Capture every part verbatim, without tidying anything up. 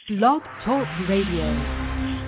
Blog Talk Radio.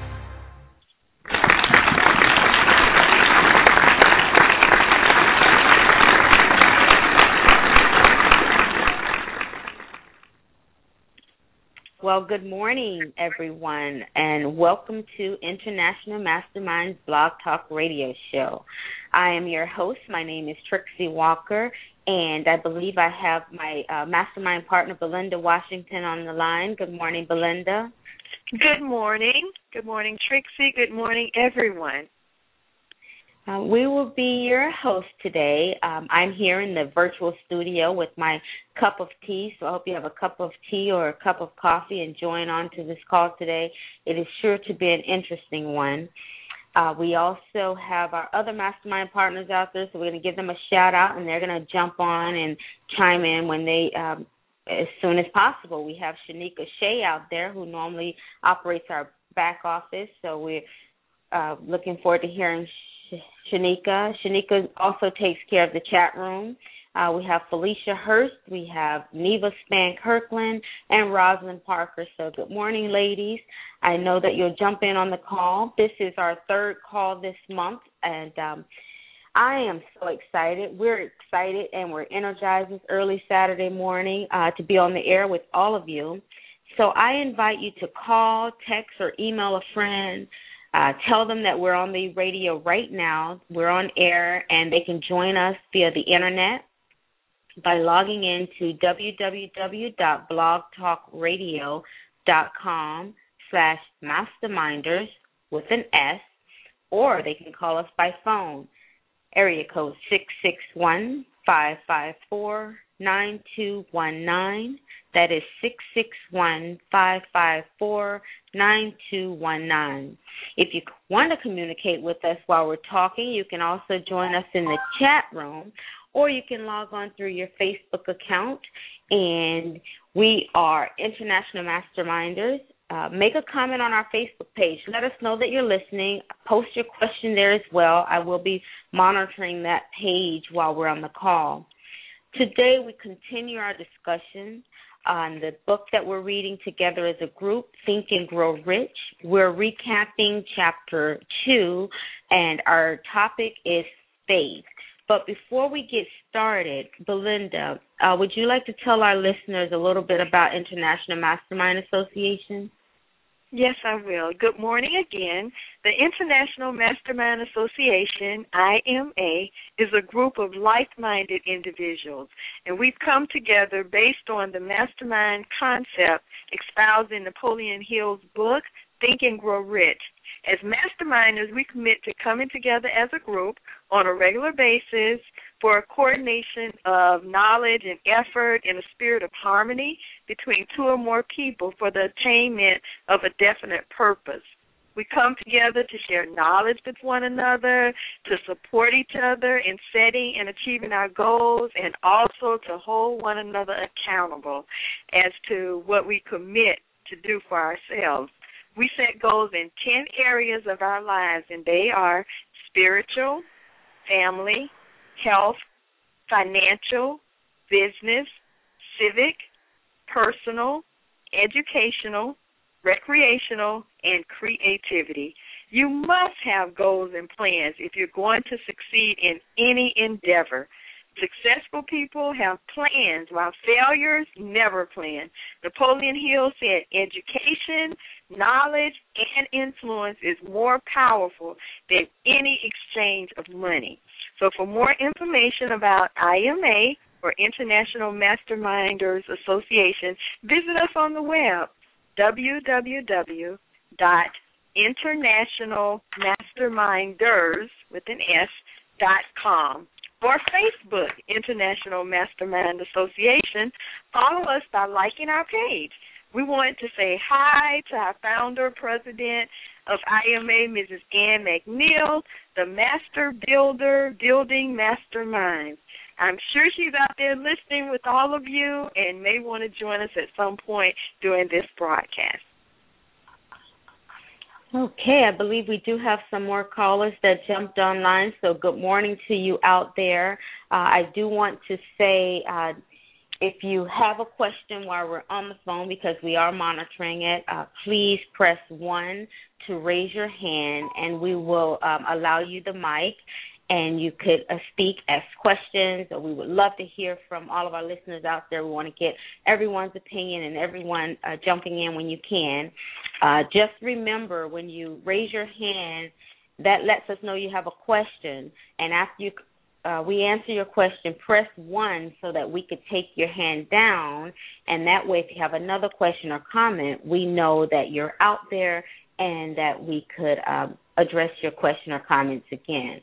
Well, good morning, everyone, and welcome to International Masterminds Blog Talk Radio Show. I am your host. My name is Trixie Walker, and I believe I have my uh, mastermind partner, Belinda Washington, on the line. Good morning, Belinda. Good morning. Good morning, Trixie. Good morning, everyone. Uh, we will be your host today. Um, I'm here in the virtual studio with my cup of tea, so I hope you have a cup of tea or a cup of coffee and join on to this call today. It is sure to be an interesting one. Uh, we also have our other mastermind partners out there, so we're going to give them a shout-out, and they're going to jump on and chime in when they um, as soon as possible. We have Shanika Shea out there, who normally operates our back office, so we're uh, looking forward to hearing Shanika. Shanika also takes care of the chat room. Uh, we have Felicia Hurst, we have Neva Span Kirkland, and Rosalind Parker. So good morning, ladies. I know that you'll jump in on the call. This is our third call this month, and um, I am so excited. We're excited, and we're energized this early Saturday morning uh, to be on the air with all of you. So I invite you to call, text, or email a friend. Uh, tell them that we're on the radio right now. We're on air, and they can join us via the Internet by logging in to www.blogtalkradio.com slash masterminders with an S, or they can call us by phone, area code six six one, five five four, nine two one nine. That is six six one, five five four, nine two one nine. If you want to communicate with us while we're talking, you can also join us in the chat room, or you can log on through your Facebook account, and we are International Masterminders. Uh, make a comment on our Facebook page. Let us know that you're listening. Post your question there as well. I will be monitoring that page while we're on the call. Today we continue our discussion on the book that we're reading together as a group, Think and Grow Rich. We're recapping chapter two, and our topic is faith. But before we get started, Belinda, uh, would you like to tell our listeners a little bit about International Mastermind Association? Yes, I will. Good morning again. The International Mastermind Association, I M A, is a group of like-minded individuals, and we've come together based on the mastermind concept espoused in Napoleon Hill's book, Think and Grow Rich. As masterminders, we commit to coming together as a group on a regular basis for a coordination of knowledge and effort in a spirit of harmony between two or more people for the attainment of a definite purpose. We come together to share knowledge with one another, to support each other in setting and achieving our goals, and also to hold one another accountable as to what we commit to do for ourselves. We set goals in ten areas of our lives, and they are spiritual, family, health, financial, business, civic, personal, educational, recreational, and creativity. You must have goals and plans if you're going to succeed in any endeavor. Successful people have plans, while failures never plan. Napoleon Hill said education, knowledge, and influence is more powerful than any exchange of money. So for more information about I M A, or International Masterminders Association, visit us on the web, w w w dot international masterminders with an S, dot com. Or Facebook, International Mastermind Association. Follow us by liking our page. We want to say hi to our founder, president of I M A, Missus Ann McNeil, the master builder, building mastermind. I'm sure she's out there listening with all of you and may want to join us at some point during this broadcast. Okay, I believe we do have some more callers that jumped online, so good morning to you out there. Uh, I do want to say uh, if you have a question while we're on the phone, because we are monitoring it, uh, please press one to raise your hand, and we will um, allow you the mic, and you could uh, speak, ask questions, or we would love to hear from all of our listeners out there. We want to get everyone's opinion and everyone uh, jumping in when you can. Uh, just remember, when you raise your hand, that lets us know you have a question, and after you Uh, we answer your question, press one so that we could take your hand down, and that way if you have another question or comment, we know that you're out there and that we could um, address your question or comments again.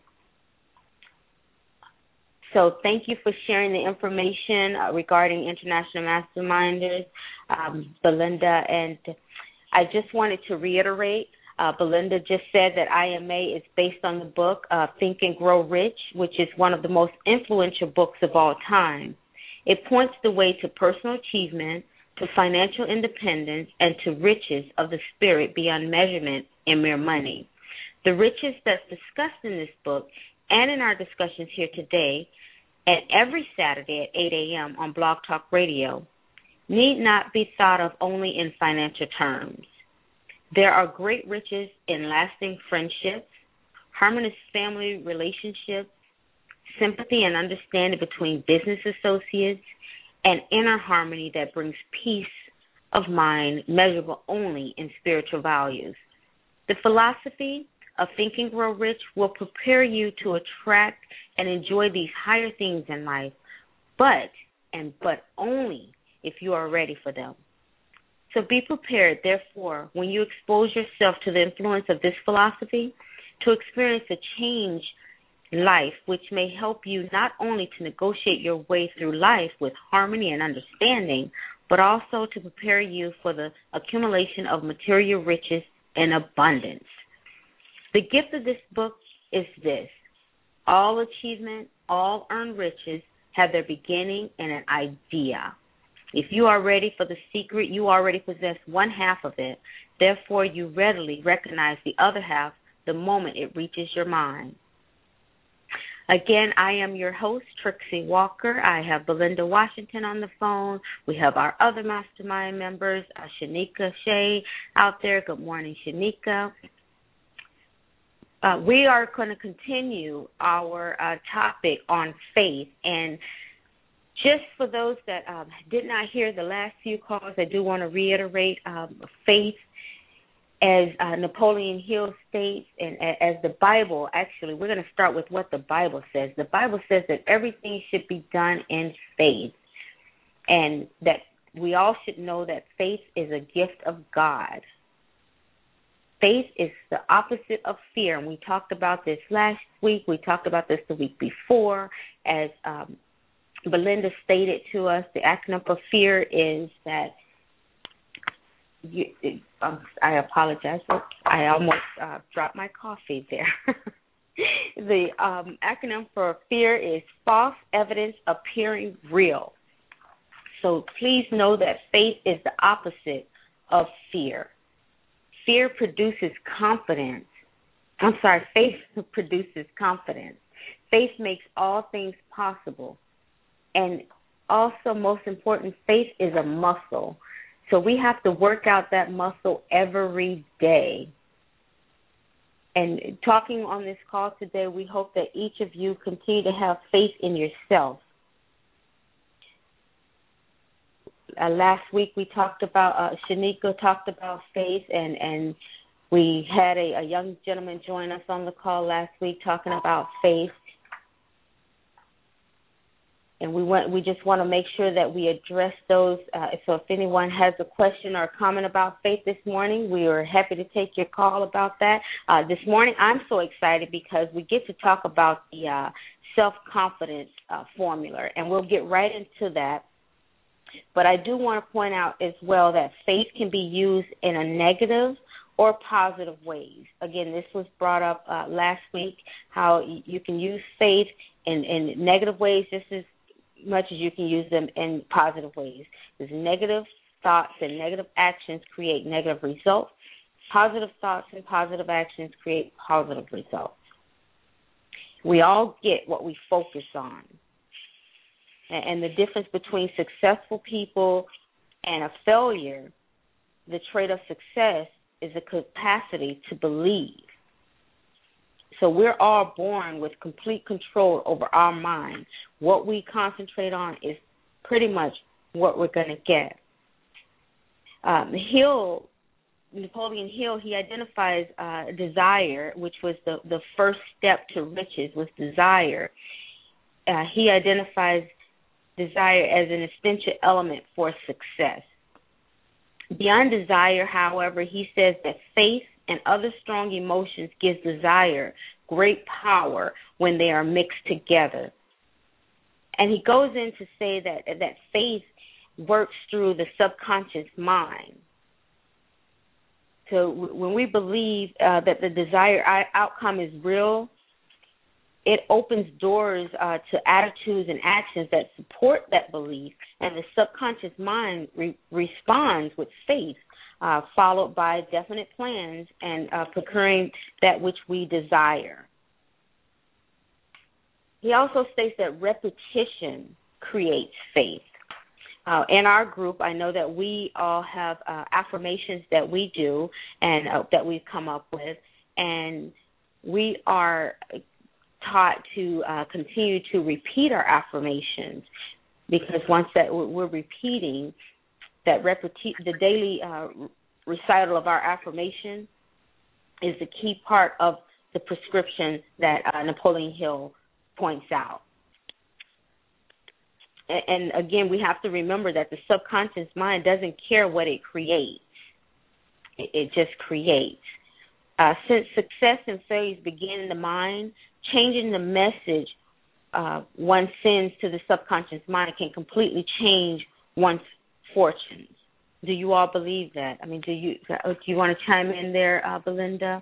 So thank you for sharing the information uh, regarding International Masterminders, um, Belinda, and I just wanted to reiterate, Uh, Belinda just said that I M A is based on the book uh, Think and Grow Rich, which is one of the most influential books of all time. It points the way to personal achievement, to financial independence, and to riches of the spirit beyond measurement in mere money. The riches that's discussed in this book and in our discussions here today and every Saturday at eight a.m. on Blog Talk Radio need not be thought of only in financial terms. There are great riches in lasting friendships, harmonious family relationships, sympathy and understanding between business associates, and inner harmony that brings peace of mind measurable only in spiritual values. The philosophy of Think and Grow Rich will prepare you to attract and enjoy these higher things in life, but, and but only if you are ready for them. So be prepared, therefore, when you expose yourself to the influence of this philosophy, to experience a change in life, which may help you not only to negotiate your way through life with harmony and understanding, but also to prepare you for the accumulation of material riches and abundance. The gift of this book is this: all achievement, all earned riches have their beginning in an idea. If you are ready for the secret, you already possess one half of it. Therefore, you readily recognize the other half the moment it reaches your mind. Again, I am your host, Trixie Walker. I have Belinda Washington on the phone. We have our other mastermind members, uh, Shanika Shea out there. Good morning, Shanika. Uh, we are going to continue our uh, topic on faith, and just for those that um, did not hear the last few calls, I do want to reiterate um, faith, as uh, Napoleon Hill states, and as the Bible, actually, we're going to start with what the Bible says. The Bible says that everything should be done in faith, and that we all should know that faith is a gift of God. Faith is the opposite of fear, and we talked about this last week. We talked about this the week before, as um, Belinda stated to us. The acronym for fear is that, you, it, um, I apologize, I almost uh, dropped my coffee there. The um, acronym for fear is false evidence appearing real. So please know that faith is the opposite of fear. Fear produces confidence. I'm sorry, faith produces confidence. Faith makes all things possible. And also, most important, faith is a muscle. So we have to work out that muscle every day. And talking on this call today, we hope that each of you continue to have faith in yourself. Uh, last week we talked about, uh, Shanika talked about faith, and, and we had a, a young gentleman join us on the call last week talking about faith. And we want, we just want to make sure that we address those. Uh, so if anyone has a question or a comment about faith this morning, we are happy to take your call about that. Uh, this morning, I'm so excited because we get to talk about the uh, self-confidence uh, formula, and we'll get right into that. But I do want to point out as well that faith can be used in a negative or positive ways. Again, this was brought up uh, last week, how you can use faith in, in negative ways just as much as you can use them in positive ways. Because negative thoughts and negative actions create negative results. Positive thoughts and positive actions create positive results. We all get what we focus on. And the difference between successful people and a failure, the trait of success is the capacity to believe. So we're all born with complete control over our mind. What we concentrate on is pretty much what we're going to get. Um, Hill, Napoleon Hill, he identifies uh, desire, which was the, the first step to riches, was desire. Uh, he identifies desire as an essential element for success. Beyond desire, however, he says that faith and other strong emotions gives desire great power when they are mixed together. And he goes in to say that that faith works through the subconscious mind. So when we believe uh, that the desired outcome is real, it opens doors uh, to attitudes and actions that support that belief, and the subconscious mind re- responds with faith, uh, followed by definite plans and uh, procuring that which we desire. He also states that repetition creates faith. Uh, in our group, I know that we all have uh, affirmations that we do and uh, that we've come up with, and we are taught to uh, continue to repeat our affirmations, because once that we're repeating that repeti- the daily uh, recital of our affirmation is the key part of the prescription that uh, Napoleon Hill points out. And, and again, we have to remember that the subconscious mind doesn't care what it creates. It, it just creates. Uh, since success and failures begin in the mind, changing the message uh, one sends to the subconscious mind can completely change one's fortunes. Do you all believe that? I mean, do you do you want to chime in there, uh, Belinda?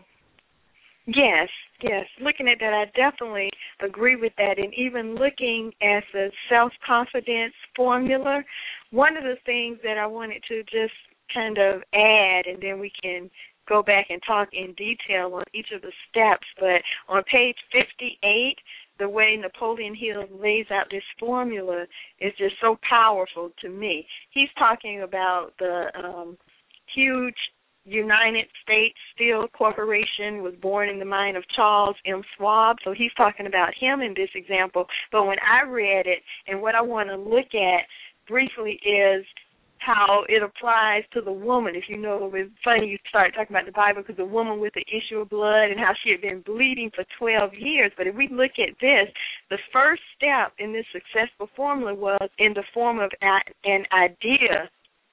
Yes, yes. Looking at that, I definitely agree with that. And even looking at the self-confidence formula, one of the things that I wanted to just kind of add, and then we can go back and talk in detail on each of the steps, but on page fifty-eight, the way Napoleon Hill lays out this formula is just so powerful to me. He's talking about the um, huge United States Steel Corporation was born in the mind of Charles M. Schwab, so he's talking about him in this example. But when I read it, and what I want to look at briefly is how it applies to the woman. If you know, it's funny you start talking about the Bible, because the woman with the issue of blood and how she had been bleeding for twelve years. But if we look at this, the first step in this successful formula was in the form of an idea.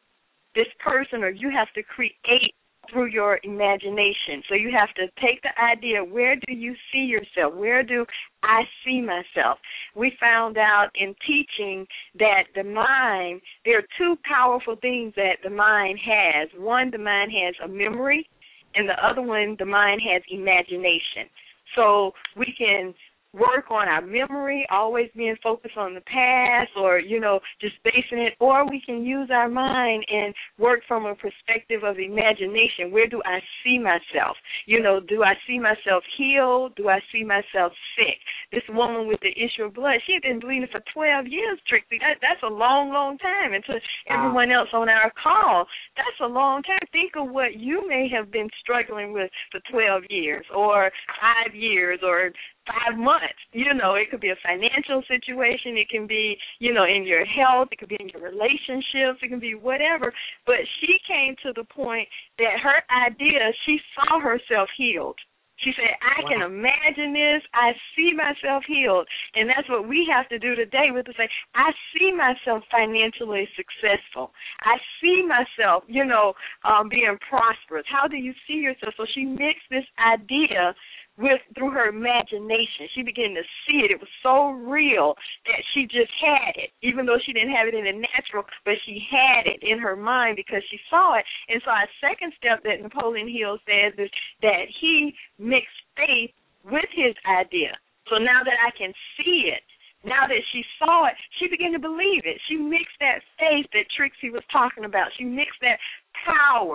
This person, or you have to create through your imagination. So you have to take the idea, where do you see yourself? Where do I see myself? We found out in teaching that the mind, there are two powerful things that the mind has. One, the mind has a memory, and the other one, the mind has imagination. So we can work on our memory, always being focused on the past, or, you know, just basing it, or we can use our mind and work from a perspective of imagination. Where do I see myself? You know, do I see myself healed? Do I see myself sick? This woman with the issue of blood, she had been bleeding for twelve years, Trixie. That, that's a long, long time. And to everyone else on our call, that's a long time. Think of what you may have been struggling with for twelve years, or five years, or five months. You know, it could be a financial situation. It can be, you know, in your health. It could be in your relationships. It can be whatever. But she came to the point that her idea, she saw herself healed. She said, I wow. can imagine this. I see myself healed. And that's what we have to do today, with to say, I see myself financially successful. I see myself, you know, um, being prosperous. How do you see yourself? So she mixed this idea with through her imagination. She began to see it. It was so real that she just had it, even though she didn't have it in the natural, but she had it in her mind because she saw it. And so our second step that Napoleon Hill says is that he mixed faith with his idea. So now that I can see it, now that she saw it, she began to believe it. She mixed that faith that Trixie was talking about. She mixed that power, that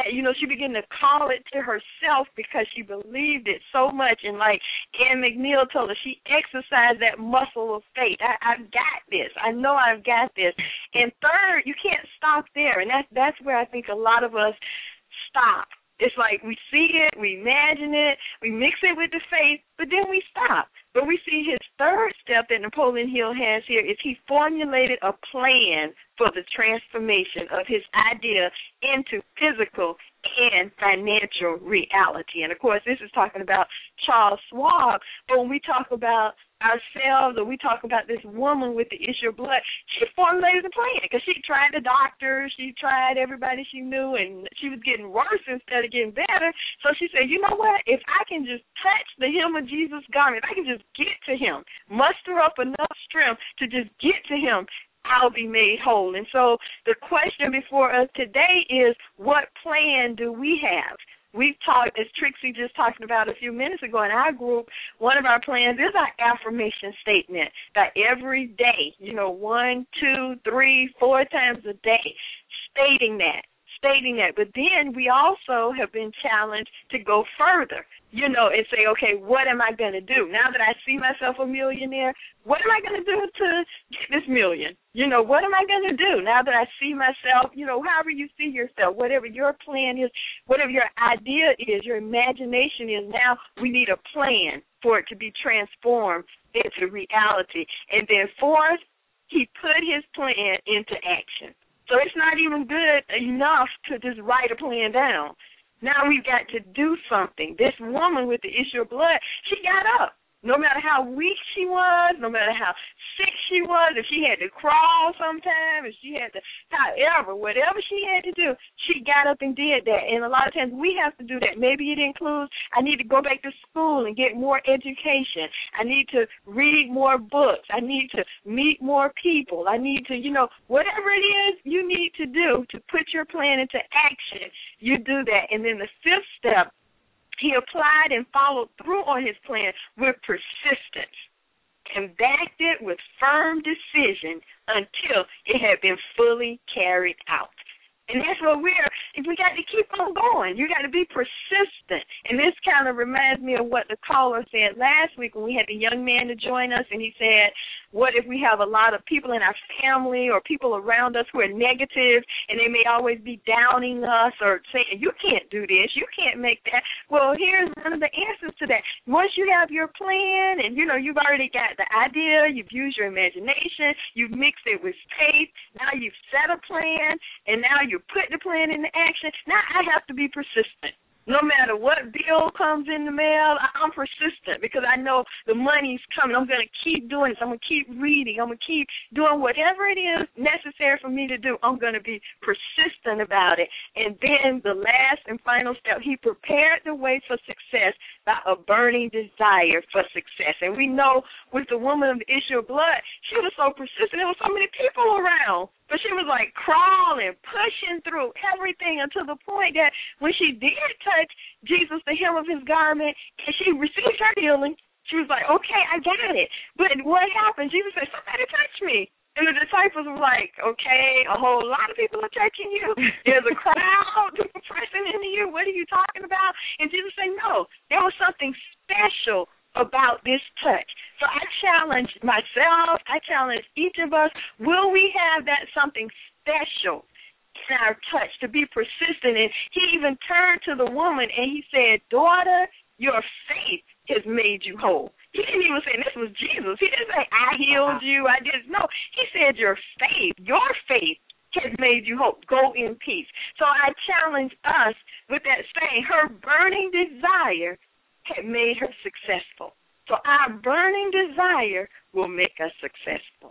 that, you know, she began to call it to herself because she believed it so much. And like Ann McNeil told her, she exercised that muscle of faith. I, I've got this. I know I've got this. And third, you can't stop there. And that's, that's where I think a lot of us stop. It's like we see it, we imagine it, we mix it with the faith, but then we stop. But we see his third step that Napoleon Hill has here is he formulated a plan for the transformation of his idea into physical and financial reality. And, of course, this is talking about Charles Schwab. But when we talk about ourselves or we talk about this woman with the issue of blood, she formulated a plan because she tried the doctor, she tried everybody she knew, and she was getting worse instead of getting better. So she said, you know what, if I can just touch the hem of Jesus' garment, if I can just get to him, muster up enough strength to just get to him, I'll be made whole. And so the question before us today is, what plan do we have? We've talked, as Trixie just talked about a few minutes ago in our group, one of our plans is our affirmation statement that every day, you know, one, two, three, four times a day, stating that, stating that. But then we also have been challenged to go further, you know, and say, okay, what am I going to do? Now that I see myself a millionaire, what am I going to do to get this million? You know, what am I going to do now that I see myself, you know, however you see yourself, whatever your plan is, whatever your idea is, your imagination is, now we need a plan for it to be transformed into reality. And then fourth, he put his plan into action. So it's not even good enough to just write a plan down. Now we've got to do something. This woman with the issue of blood, she got up. No matter how weak she was, no matter how sick she was, if she had to crawl sometime, if she had to, however, whatever she had to do, she got up and did that. And a lot of times we have to do that. Maybe it includes, I need to go back to school and get more education. I need to read more books. I need to meet more people. I need to, you know, whatever it is you need to do to put your plan into action, you do that. And then the fifth step, he applied and followed through on his plan with persistence and backed it with firm decision until it had been fully carried out. And that's what we're, we got to keep on going. You got to be persistent. And this kind of reminds me of what the caller said last week when we had the young man to join us, and he said, what if we have a lot of people in our family or people around us who are negative, and they may always be downing us or saying, you can't do this, you can't make that. Well, here's one of the answers to that. Once you have your plan and, you know, you've already got the idea, you've used your imagination, you've mixed it with faith, now you've set a plan, and now you put the plan into action. Now I have to be persistent. No matter what bill comes in the mail, I'm persistent because I know the money's coming. I'm going to keep doing this. I'm going to keep reading. I'm going to keep doing whatever it is necessary for me to do. I'm going to be persistent about it. And then the last and final step, he prepared the way for success by a burning desire for success. And we know with the woman of the issue of blood, she was so persistent. There were so many people around. But she was like crawling, pushing through everything until the point that when she did touch Jesus, the hem of his garment, and she received her healing, she was like, okay, I got it. But what happened? Jesus said, somebody touch me. And the disciples were like, okay, a whole lot of people are touching you. There's a crowd pressing into you. What are you talking about? And Jesus said, no, there was something special about this touch. So I challenge myself, I challenge each of us, will we have that something special in our touch to be persistent? And he even turned to the woman and he said, daughter, your faith has made you whole. He didn't even say this was Jesus. He didn't say I healed you, I did. No, he said your faith, your faith has made you whole. Go in peace. So I challenge us with that saying, her burning desire had made her successful. So our burning desire will make us successful.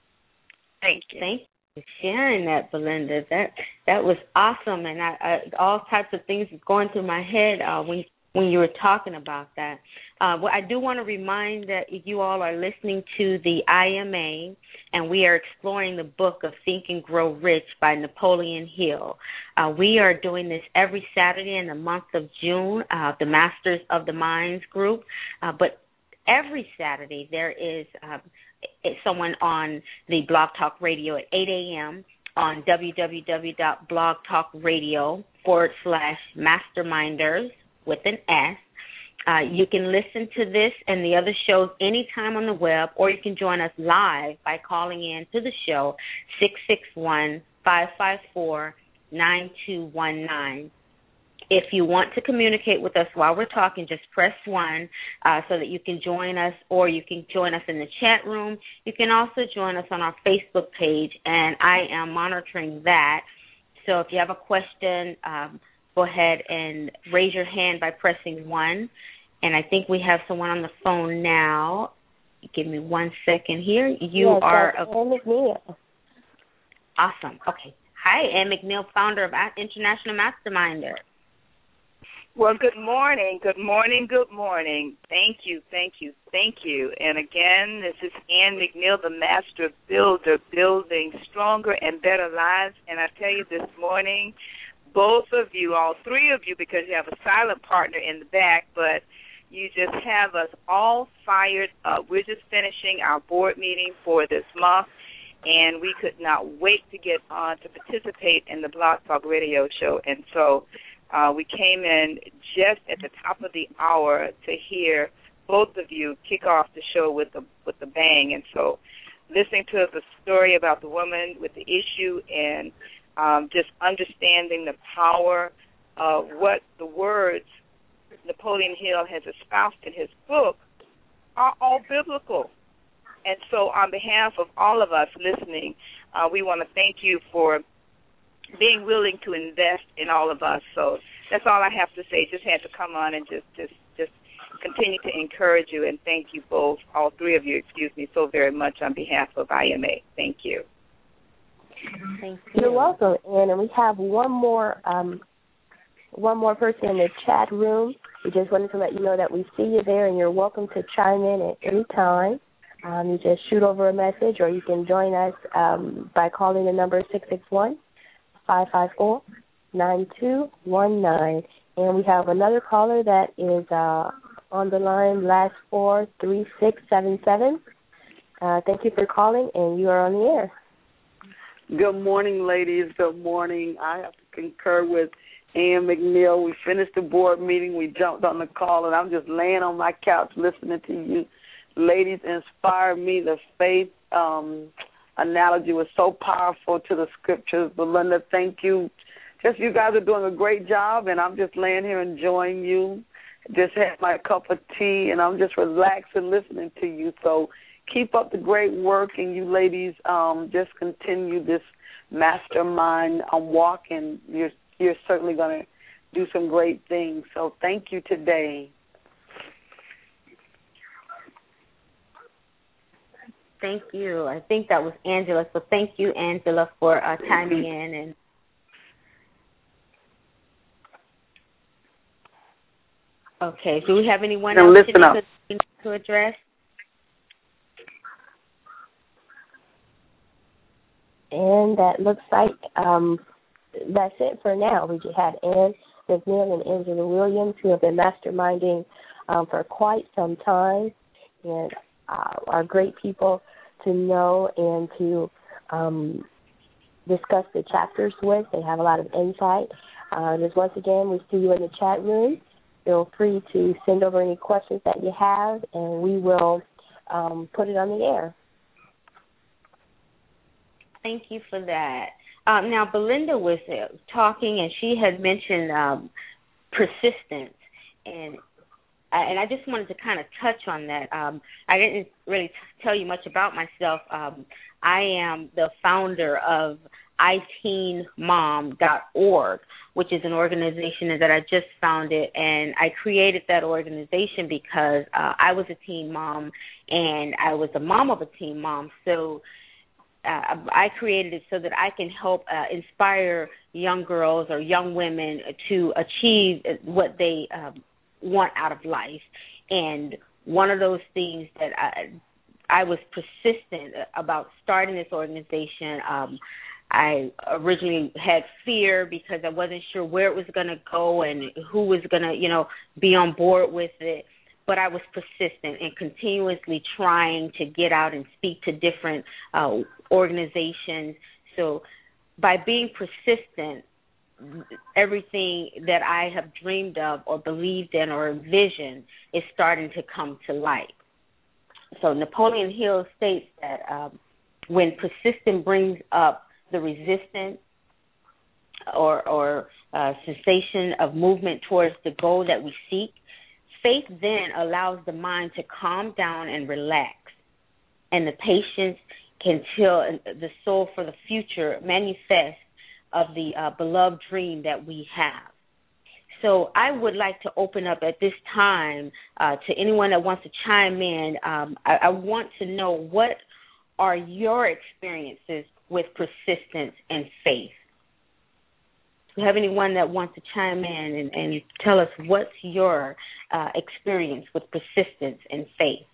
Thank you. Thank you for sharing that, Belinda. That that was awesome, and I, I, all types of things going through my head uh, when when you were talking about that. Uh, well, I do want to remind that you all are listening to the I M A, and we are exploring the book of Think and Grow Rich by Napoleon Hill. Uh, we are doing this every Saturday in the month of June, uh, the Masters of the Minds group, uh, but every Saturday there is uh, someone on the Blog Talk Radio at eight a.m., on www.blogtalkradio forward slash masterminders with an S. Uh, you can listen to this and the other shows anytime on the web, or you can join us live by calling in to the show, six six one, five five four, nine two one nine. If you want to communicate with us while we're talking, just press one uh, so that you can join us, or you can join us in the chat room. You can also join us on our Facebook page, and I am monitoring that. So if you have a question, um, go ahead and raise your hand by pressing one. And I think we have someone on the phone now. Give me one second here. You yes, are a- Ann McNeil. Awesome. Okay. Hi, Ann McNeil, founder of International Masterminder. Well, good morning, good morning, good morning. Thank you, thank you, thank you. And again, this is Ann McNeil, the Master Builder, building stronger and better lives. And I tell you this morning, both of you, all three of you, because you have a silent partner in the back, but you just have us all fired up. We're just finishing our board meeting for this month, and we could not wait to get on to participate in the Blog Talk Radio show. And so uh, we came in just at the top of the hour to hear both of you kick off the show with the with the bang. And so listening to the story about the woman with the issue and um, just understanding the power of what the words Napoleon Hill has espoused in his book are all biblical. And so on behalf of all of us listening, uh, we want to thank you for being willing to invest in all of us. So that's all I have to say. Just had to come on and just, just, just continue to encourage you, and thank you both, all three of you, excuse me, so very much on behalf of I M A. Thank you. Thank you. You're welcome, Ann. And we have one more um, one more person in the chat room. We just wanted to let you know that we see you there, and you're welcome to chime in at any time. Um, you just shoot over a message, or you can join us um, by calling the number six six one, five five four, nine two one nine. And we have another caller that is uh, on the line, last four three six seven seven. Uh, thank you for calling, and you are on the air. Good morning, ladies. Good morning. I have to concur with Ann McNeil. We finished the board meeting. We jumped on the call, and I'm just laying on my couch listening to you. Ladies, inspire me. The faith um, analogy was so powerful to the scriptures. Belinda, thank you. Just you guys are doing a great job, and I'm just laying here enjoying you. Just had my cup of tea, and I'm just relaxing listening to you. So keep up the great work, and you ladies um, just continue this mastermind um, walk, and you're, you're certainly going to do some great things. So thank you today. Thank you. I think that was Angela. So thank you, Angela, for uh, chiming in. And okay, do we have anyone now else listen up. To, to address? And that looks like um, that's it for now. We just had Ann McNeil and Angela Williams, who have been masterminding um, for quite some time, and uh, are great people to know and to um, discuss the chapters with. They have a lot of insight. Uh, just once again, we see you in the chat room. Feel free to send over any questions that you have, and we will um, put it on the air. Thank you for that. Um, now, Belinda was uh, talking, and she had mentioned um, persistence, and and I just wanted to kind of touch on that. Um, I didn't really t- tell you much about myself. Um, I am the founder of i teen mom dot org, which is an organization that I just founded, and I created that organization because uh, I was a teen mom, and I was the mom of a teen mom, so Uh, I created it so that I can help uh, inspire young girls or young women to achieve what they um, want out of life. And one of those things that I, I was persistent about starting this organization, um, I originally had fear because I wasn't sure where it was going to go and who was going to, you know, be on board with it. But I was persistent and continuously trying to get out and speak to different uh, organizations. So by being persistent, everything that I have dreamed of or believed in or envisioned is starting to come to light. So Napoleon Hill states that um, when persistence brings up the resistance or, or uh, cessation of movement towards the goal that we seek, faith then allows the mind to calm down and relax, and the patience can till the soul for the future manifest of the uh, beloved dream that we have. So I would like to open up at this time uh, to anyone that wants to chime in. Um, I, I want to know, what are your experiences with persistence and faith? Do you have anyone that wants to chime in and, and tell us what's your uh, experience with persistence and faith?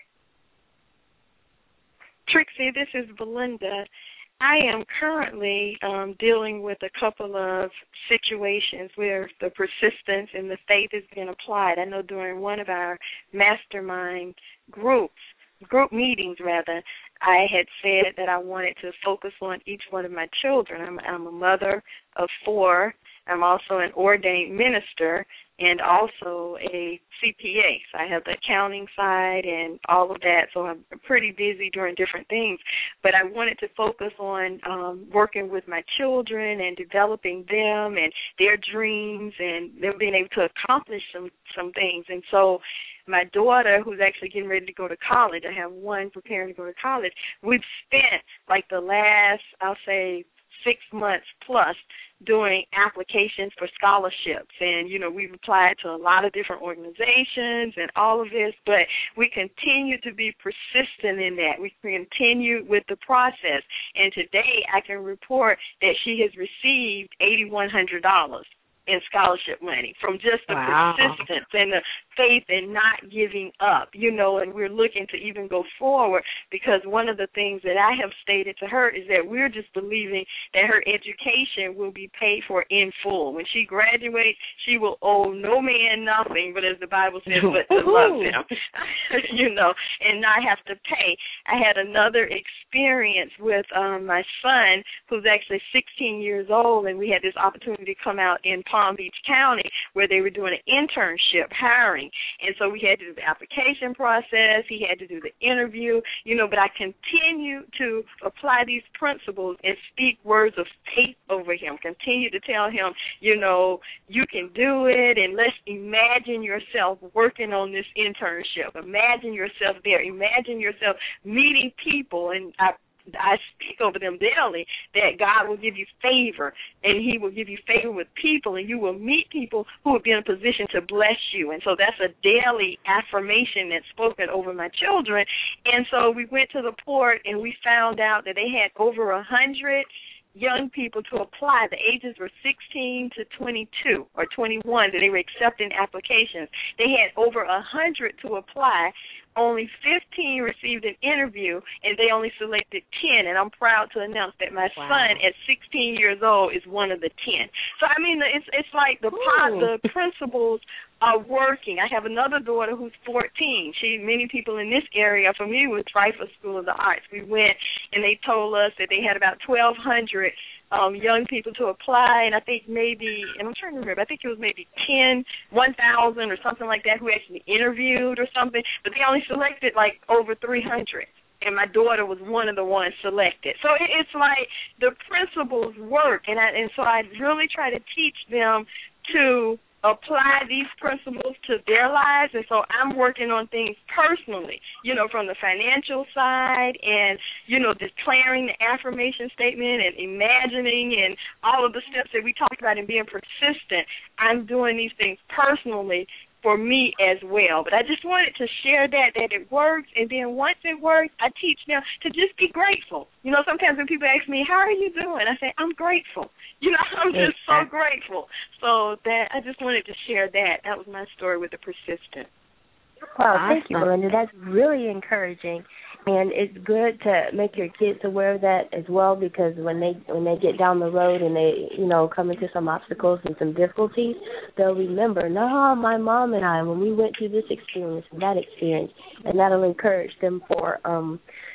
Trixie, this is Belinda. I am currently um, dealing with a couple of situations where the persistence and the faith is being applied. I know during one of our mastermind groups, group meetings rather, I had said that I wanted to focus on each one of my children. I'm, I'm a mother of four. I'm also an ordained minister and also a C P A. So I have the accounting side and all of that, so I'm pretty busy doing different things. But I wanted to focus on um, working with my children and developing them and their dreams and them being able to accomplish some, some things. And so my daughter, who's actually getting ready to go to college, I have one preparing to go to college, we've spent like the last, I'll say, six months plus doing applications for scholarships. And, you know, we've applied to a lot of different organizations and all of this, but we continue to be persistent in that. We continue with the process. And today I can report that she has received eight thousand one hundred dollars in scholarship money from just the wow. persistence and the faith and not giving up, you know, and we're looking to even go forward because one of the things that I have stated to her is that we're just believing that her education will be paid for in full. When she graduates, she will owe no man nothing, but as the Bible says, but to love them, you know, and not have to pay. I had another experience with um, my son, who's actually sixteen years old, and we had this opportunity to come out in Palm Beach County where they were doing an internship hiring. And so we had to do the application process. He had to do the interview, you know, but I continue to apply these principles and speak words of faith over him, continue to tell him, you know, you can do it, and let's imagine yourself working on this internship. Imagine yourself there. Imagine yourself meeting people, and I I speak over them daily that God will give you favor, and he will give you favor with people, and you will meet people who will be in a position to bless you. And so that's a daily affirmation that's spoken over my children. And so we went to the port, and we found out that they had over a hundred young people to apply. The ages were sixteen to twenty-two or twenty-one that they were accepting applications. They had over a hundred to apply. Only fifteen received an interview, and they only selected ten. And I'm proud to announce that my wow. son, at sixteen years old, is one of the ten. So I mean, it's it's like the pot, the principles are working. I have another daughter who's fourteen. She many people in this area are familiar with Dreyfus School of the Arts. We went, and they told us that they had about twelve hundred Um, young people to apply, and I think maybe, and I'm trying to remember, I think it was maybe ten, one thousand or something like that who actually interviewed or something, but they only selected like over three hundred, and my daughter was one of the ones selected. So it, it's like the principles work, and, I, and so I really try to teach them to apply these principles to their lives. And so I'm working on things personally, you know, from the financial side and, you know, declaring the affirmation statement and imagining and all of the steps that we talked about and being persistent. I'm doing these things personally for me as well. But I just wanted to share that, that it works, and then once it works, I teach them to just be grateful. You know, sometimes when people ask me, how are you doing? I say, I'm grateful. You know, I'm just so grateful. So that I just wanted to share that. That was my story with the persistent. Wow, thank you, Belinda. That's really encouraging. And it's good to make your kids aware of that as well, because when they when they get down the road and they, you know, come into some obstacles and some difficulties, they'll remember, no, my mom and I, when we went through this experience and that experience, and that'll encourage them for, um,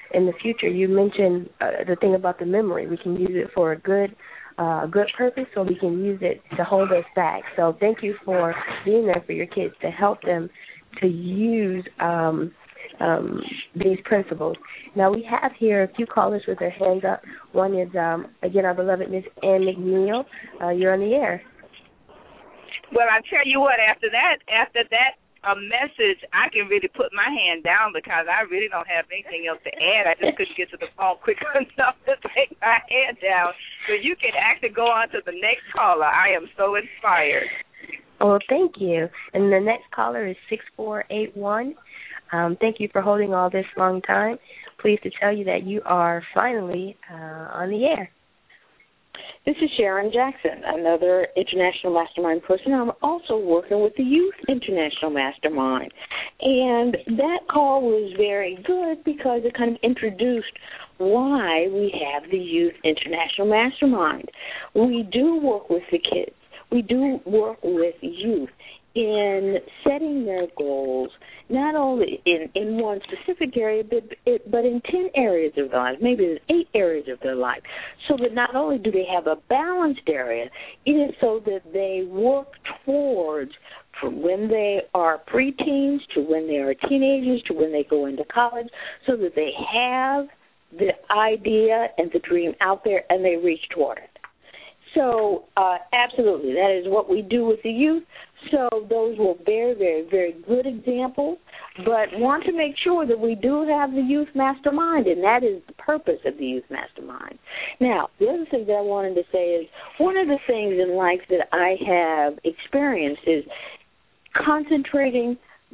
in the future, you mentioned uh, the thing about the memory. We can use it for a good uh, good purpose, or we can use it to hold us back. So thank you for being there for your kids to help them to use um, um, these principles. Now, we have here a few callers with their hands up. One is, um, again, our beloved Miss Ann McNeil. Uh, you're on the air. Well, I tell you what, after that, after that a message, I can really put my hand down because I really don't have anything else to add. I just couldn't get to the phone quick enough to take my hand down. So you can actually go on to the next caller. I am so inspired. Well, thank you. And the next caller is six four eight one. Um, thank you for holding all this long time. Pleased to tell you that you are finally uh, on the air. This is Sharon Jackson, another International Mastermind person. I'm also working with the Youth International Mastermind. And that call was very good because it kind of introduced why we have the Youth International Mastermind. We do work with the kids. We do work with youth in setting their goals, not only in, in one specific area, but, but in ten areas of their life, maybe in eight areas of their life, so that not only do they have a balanced area, it is so that they work towards, from when they are preteens to when they are teenagers to when they go into college, so that they have the idea and the dream out there and they reach toward it. So, uh, absolutely, that is what we do with the youth. So those were very, very, very good examples, but want to make sure that we do have the Youth Mastermind, and that is the purpose of the Youth Mastermind. Now, the other thing that I wanted to say is one of the things in life that I have experienced is concentrating,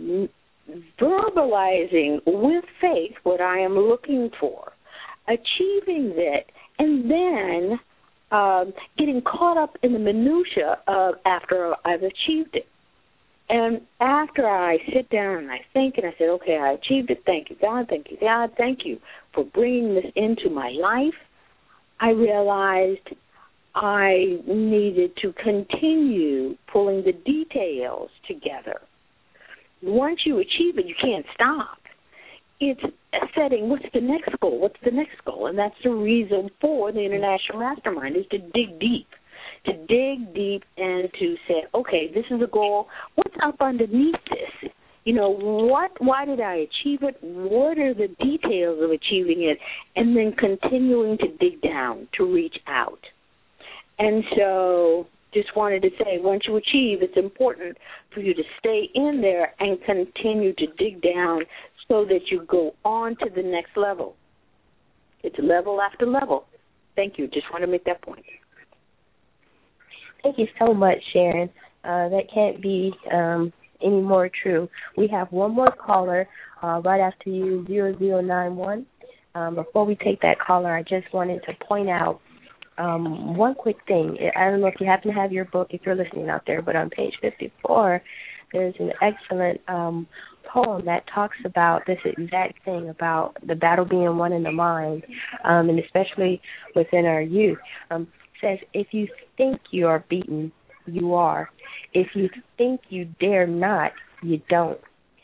verbalizing with faith what I am looking for, achieving that, and then Um, getting caught up in the minutia of after I've achieved it. And after I sit down and I think and I said, okay, I achieved it, thank you, God, thank you, God, thank you for bringing this into my life, I realized I needed to continue pulling the details together. Once you achieve it, you can't stop. It's setting what's the next goal, what's the next goal, and that's the reason for the International Mastermind is to dig deep, to dig deep and to say, okay, this is a goal, what's up underneath this? You know, what? Why did I achieve it? What are the details of achieving it? And then continuing to dig down, to reach out. And so just wanted to say, once you achieve, it's important for you to stay in there and continue to dig down so that you go on to the next level. It's level after level. Thank you. Just want to make that point. Thank you so much, Sharon. Uh, that can't be um, any more true. We have one more caller uh, right after you, zero zero nine one. Um, before we take that caller, I just wanted to point out um, one quick thing. I don't know if you happen to have your book, if you're listening out there, but on page fifty-four, there's an excellent um, poem that talks about this exact thing, about the battle being won in the mind, um, and especially within our youth. Um, it says, if you think you are beaten, you are. If you think you dare not, you don't.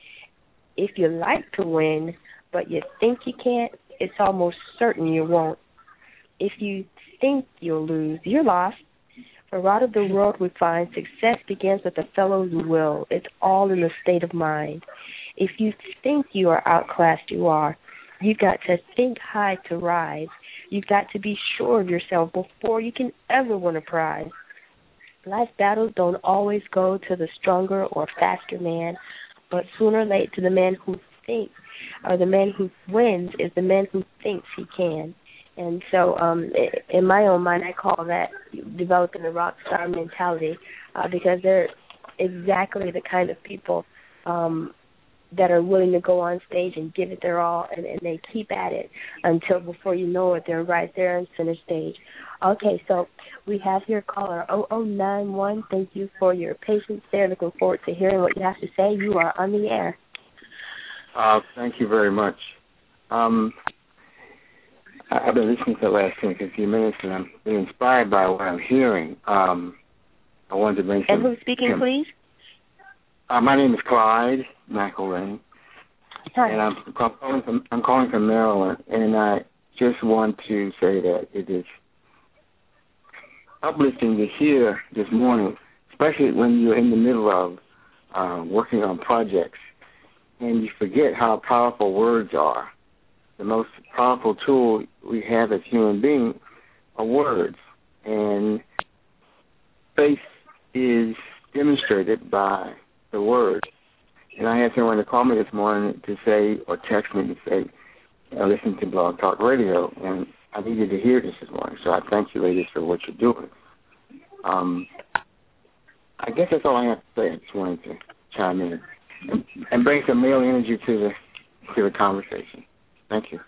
If you like to win, but you think you can't, it's almost certain you won't. If you think you'll lose, you're lost. For out of the world we find success begins with the fellow's will. It's all in the state of mind. If you think you are outclassed, you are. You've got to think high to rise. You've got to be sure of yourself before you can ever win a prize. Life battles don't always go to the stronger or faster man, but sooner or later to the man who thinks, or the man who wins is the man who thinks he can. And so um, in my own mind, I call that developing the rock star mentality uh, because they're exactly the kind of people um, that are willing to go on stage and give it their all, and, and they keep at it until before you know it, they're right there on center stage. Okay, so we have your caller, zero zero nine one. Thank you for your patience there. Looking forward to hearing what you have to say. You are on the air. Uh, thank you very much. Um, I've been listening to the last few minutes, and I'm been inspired by what I'm hearing. Um, I wanted to mention. And who's speaking, him. please? Uh, my name is Clyde McElrain. Hi. And I'm calling from I'm calling from Maryland, and I just want to say that it is uplifting to hear this morning, especially when you're in the middle of uh, working on projects, and you forget how powerful words are. The most powerful tool we have as human beings are words, and faith is demonstrated by the word. And I had someone to call me this morning to say, or text me to say, I listen to Blog Talk Radio, and I needed to hear this this morning. So I thank you, ladies, for what you're doing. Um, I guess that's all I have to say. I just wanted to chime in and, and bring some male energy to the to the conversation. Thank you.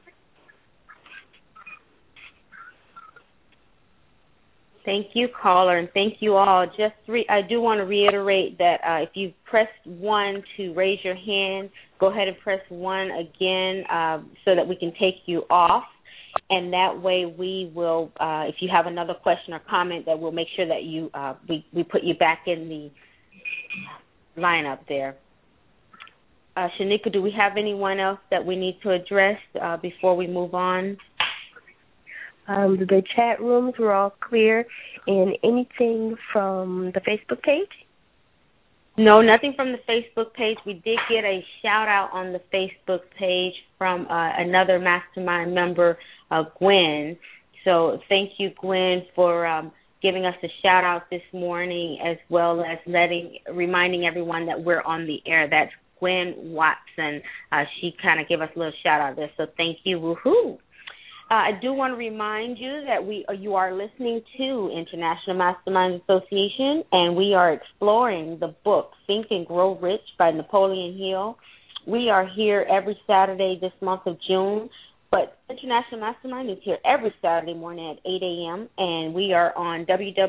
Thank you, caller, and thank you all. Just re- I do want to reiterate that uh, if you pressed one to raise your hand, go ahead and press one again uh, so that we can take you off. And that way we will, uh, if you have another question or comment, that we'll make sure that you uh, we, we put you back in the lineup there. Uh, Shanika, do we have anyone else that we need to address uh, before we move on? Um, the chat rooms were all clear. And anything from the Facebook page? No, nothing from the Facebook page. We did get a shout-out on the Facebook page from uh, another Mastermind member, uh, Gwen. So thank you, Gwen, for um, giving us a shout-out this morning, as well as letting reminding everyone that we're on the air. That's Gwen Watson. Uh, she kind of gave us a little shout-out there, so thank you. Woohoo! Uh, I do want to remind you that we uh, you are listening to International Mastermind Association, and we are exploring the book Think and Grow Rich by Napoleon Hill. We are here every Saturday this month of June, but International Mastermind is here every Saturday morning at eight a.m., and we are on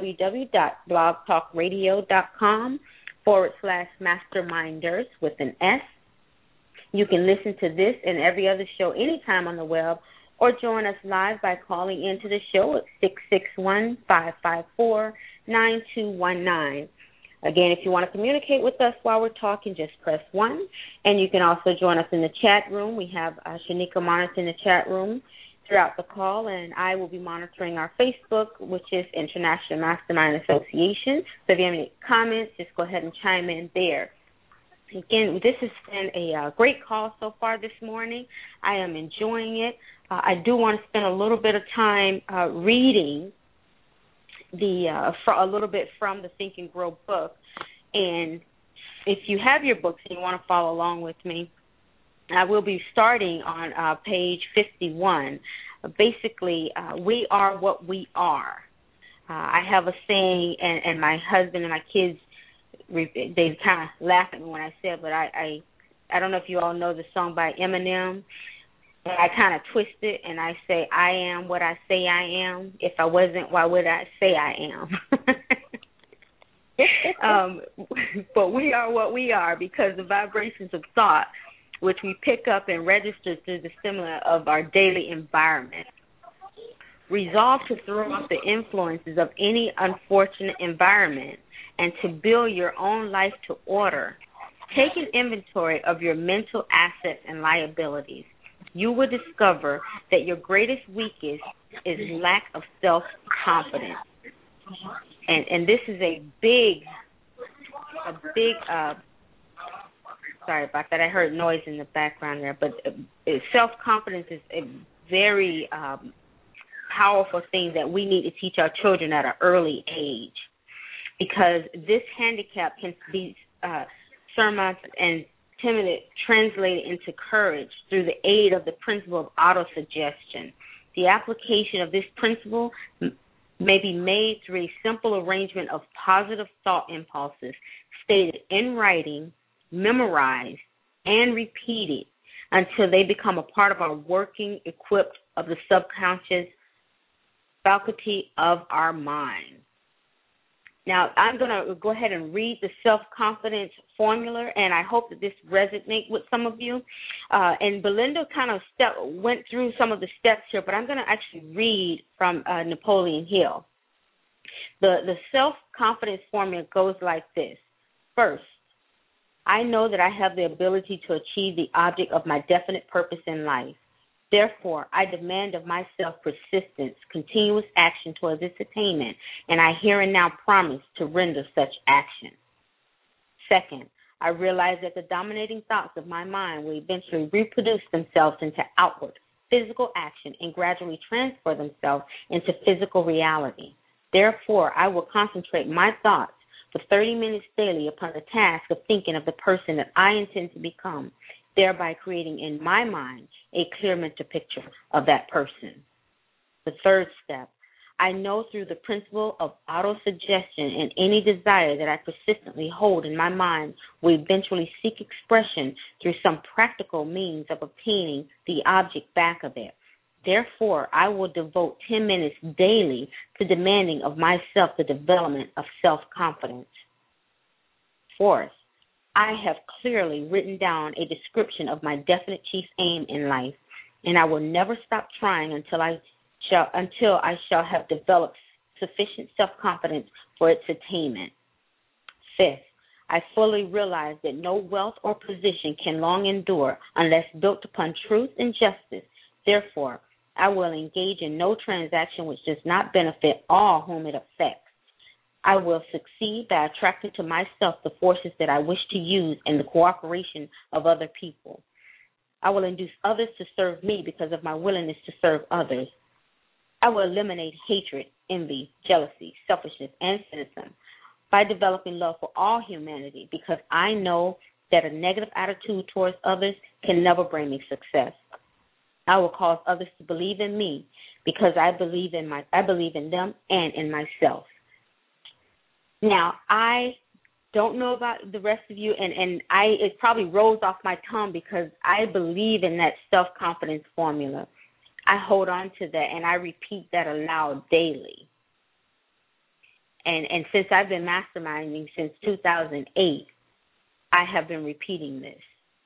www.blogtalkradio.com forward slash masterminders with an S. You can listen to this and every other show anytime on the web, or join us live by calling into the show at six six one, five five four, nine two one nine. Again, if you want to communicate with us while we're talking, just press one. And you can also join us in the chat room. We have uh, Shanika monitoring the chat room throughout the call, and I will be monitoring our Facebook, which is International Mastermind Association. So if you have any comments, just go ahead and chime in there. Again, this has been a uh, great call so far this morning. I am enjoying it. Uh, I do want to spend a little bit of time uh, reading the uh, for a little bit from the Think and Grow book. And if you have your books and you want to follow along with me, I will be starting on uh, page fifty-one. Uh, basically, uh, we are what we are. Uh, I have a saying, and, and my husband and my kids, they kind of laugh at me when I say it, but I, I, I don't know if you all know the song by Eminem. But I kind of twist it, and I say, I am what I say I am. If I wasn't, why would I say I am? um, but we are what we are because the vibrations of thought, which we pick up and register through the stimuli of our daily environment. Resolve to throw off the influences of any unfortunate environment and to build your own life to order. Take an inventory of your mental assets and liabilities. You will discover that your greatest weakness is lack of self-confidence. And and this is a big, a big, uh, sorry about that. I heard noise in the background there. But uh, self-confidence is a very um, powerful thing that we need to teach our children at an early age, because this handicap can be uh, surmounted and timid, translated into courage through the aid of the principle of autosuggestion. The application of this principle m- may be made through a simple arrangement of positive thought impulses stated in writing, memorized, and repeated until they become a part of our working equipped of the subconscious faculty of our mind. Now, I'm going to go ahead and read the self-confidence formula, and I hope that this resonates with some of you. Uh, and Belinda kind of step, went through some of the steps here, but I'm going to actually read from uh, Napoleon Hill. The, the self-confidence formula goes like this. First, I know that I have the ability to achieve the object of my definite purpose in life. Therefore, I demand of myself persistence, continuous action towards its attainment, and I here and now promise to render such action. Second, I realize that the dominating thoughts of my mind will eventually reproduce themselves into outward, physical action and gradually transfer themselves into physical reality. Therefore, I will concentrate my thoughts for thirty minutes daily upon the task of thinking of the person that I intend to become, thereby creating in my mind a clear mental picture of that person. The third step, I know through the principle of autosuggestion and any desire that I persistently hold in my mind will eventually seek expression through some practical means of obtaining the object back of it. Therefore, I will devote ten minutes daily to demanding of myself the development of self-confidence. Fourth, I have clearly written down a description of my definite chief aim in life, and I will never stop trying until I shall until I shall have developed sufficient self-confidence for its attainment. Fifth, I fully realize that no wealth or position can long endure unless built upon truth and justice. Therefore, I will engage in no transaction which does not benefit all whom it affects. I will succeed by attracting to myself the forces that I wish to use and the cooperation of other people. I will induce others to serve me because of my willingness to serve others. I will eliminate hatred, envy, jealousy, selfishness, and cynicism by developing love for all humanity because I know that a negative attitude towards others can never bring me success. I will cause others to believe in me because I believe in my I believe in them and in myself. Now, I don't know about the rest of you, and, and I it probably rolls off my tongue because I believe in that self-confidence formula. I hold on to that, and I repeat that aloud daily. And and since I've been masterminding since two thousand eight, I have been repeating this.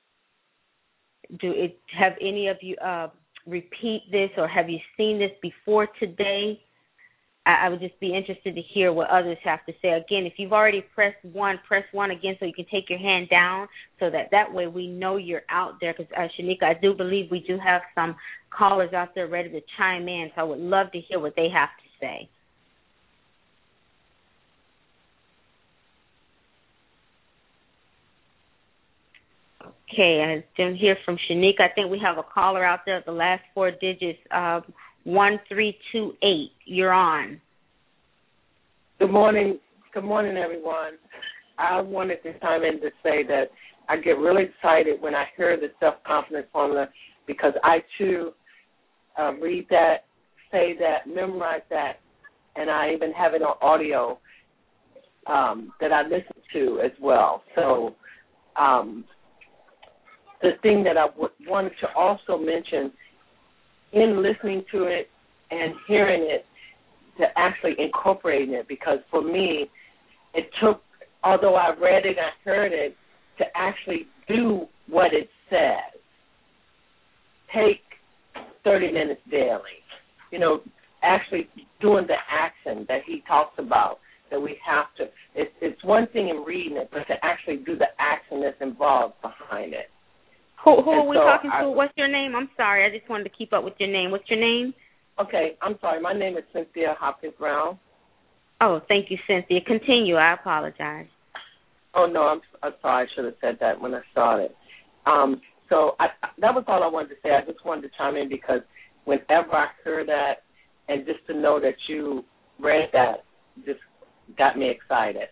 Do it have any of you uh, repeat this, or have you seen this before today? I, I would just be interested to hear what others have to say. Again, if you've already pressed one, press one again so you can take your hand down so that that way we know you're out there. Because, uh, Shanika, I do believe we do have some callers out there ready to chime in, so I would love to hear what they have to say. Okay, I didn't hear from Shanika. I think we have a caller out there at the last four digits, uh, one three two eight. You're on. Good morning. Good morning, everyone. I wanted to chime in to say that I get really excited when I hear the self-confidence formula because I, too, uh, read that, say that, memorize that, and I even have it on audio um, that I listen to as well. So um the thing that I w- wanted to also mention in listening to it and hearing it, to actually incorporating it, because for me, it took, although I read it, I heard it, to actually do what it says. Take thirty minutes daily. You know, actually doing the action that he talks about, that we have to, it's, it's one thing in reading it, but to actually do the action that's involved behind it. Who, who are we so talking I, to? What's your name? I'm sorry. I just wanted to keep up with your name. What's your name? Okay, I'm sorry. My name is Cynthia Hopkins Brown. Oh, thank you, Cynthia. Continue. I apologize. Oh, no, I'm, I'm sorry. I should have said that when I started. Um, so I, that was all I wanted to say. I just wanted to chime in because whenever I heard that and just to know that you read that just got me excited.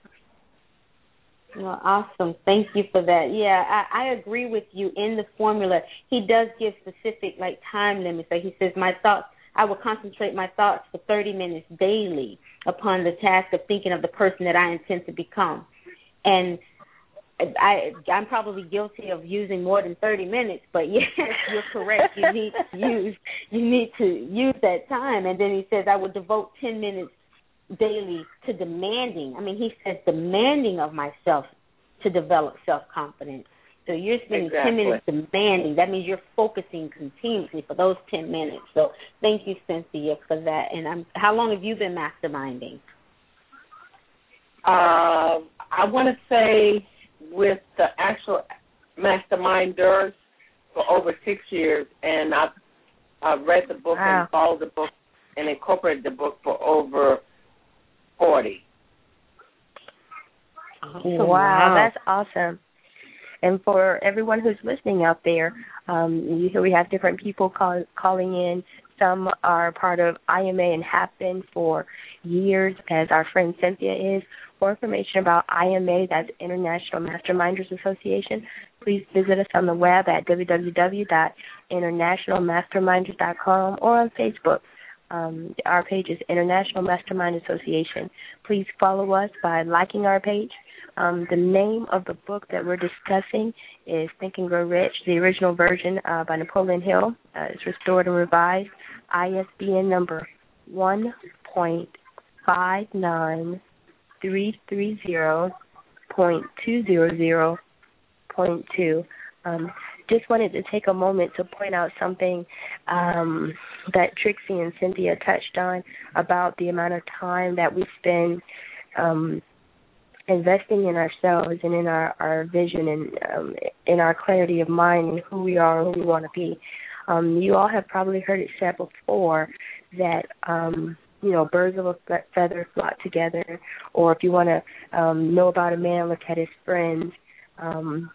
Well, awesome. Thank you for that. Yeah, I, I agree with you in the formula. He does give specific, like, time limits. Like he says, my thoughts, I will concentrate my thoughts for thirty minutes daily upon the task of thinking of the person that I intend to become. And I, I'm probably guilty of using more than thirty minutes, but yes, you're correct. You need to use, you need to use that time. And then he says, I will devote ten minutes daily to demanding. I mean, he says demanding of myself to develop self-confidence. So you're spending exactly. ten minutes demanding. That means you're focusing continuously for those ten minutes. So thank you, Cynthia, for that. And I'm, how long have you been masterminding? Uh, I want to say with the actual masterminders for over six years, and I've, I've read the book wow. and followed the book and incorporated the book for over forty. Awesome. Wow, wow, that's awesome. And for everyone who's listening out there, um, you hear we have different people call, calling in. Some are part of I M A and have been for years, as our friend Cynthia is. For information about I M A, that's International Masterminders Association, please visit us on the web at w w w dot international masterminders dot com or on Facebook. Um, our page is International Mastermind Association. Please follow us by liking our page. Um, the name of the book that we're discussing is Think and Grow Rich, the original version uh, by Napoleon Hill. Uh, it's restored and revised. I S B N number one point five nine three three zero point two zero zero point two. Um, just wanted to take a moment to point out something um, that Trixie and Cynthia touched on about the amount of time that we spend um, investing in ourselves and in our, our vision and um, in our clarity of mind and who we are and who we want to be. Um, you all have probably heard it said before that, um, you know, birds of a feather flock together, or if you want to um, know about a man, look at his friends. Um,